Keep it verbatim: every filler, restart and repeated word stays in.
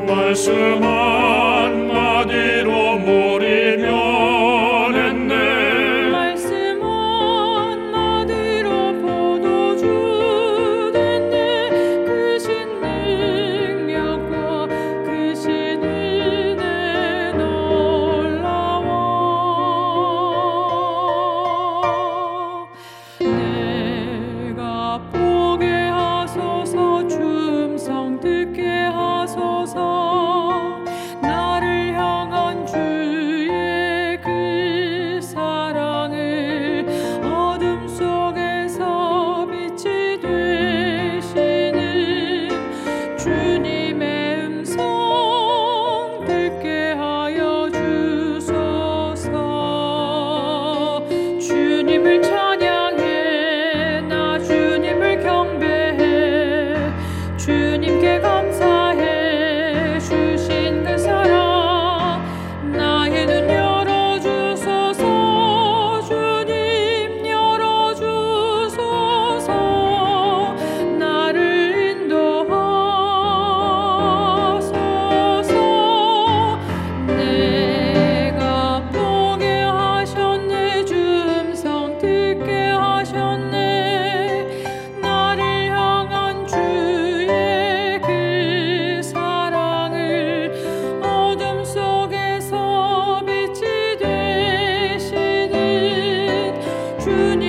말씀 한마디로 물이 변했네. 말씀 한마디로 포도주 됐네. 크신 능력과 크신 은혜 놀라워. 내가 보게 하소서, 춤성 듣게 하소서. 나를 향한 주의 그 사랑을 어둠 속에서 빛이 되시는 주님의 음성 듣게 하여 주소서. 주님을 찬양해, 나 주님을 경배해. 주님께 감사해, 주신 그 사랑. 나의 눈 열어주소서, 주님 열어주소서. 나를 인도하소서. 내가 보게 하셨네, 주 음성 듣게 하셨네. 나를 향한 주의 그 사랑을 어둠 속에서 빛이 되시는 주님